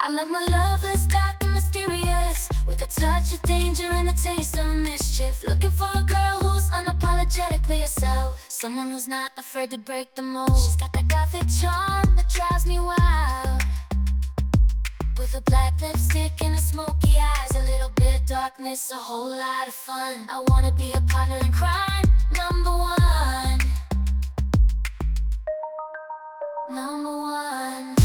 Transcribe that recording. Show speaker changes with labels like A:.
A: I love my love that's dark and mysterious, with a touch of danger and a taste of mischief. Looking for a girl who's unapologetically herself, someone who's not afraid to break the mold. She's got that gothic charm that drives me wild, with a black lipstick and a smoky eyes, a little bit of darkness, a whole lot of fun. I wanna be a partner in crime, number one. Number one.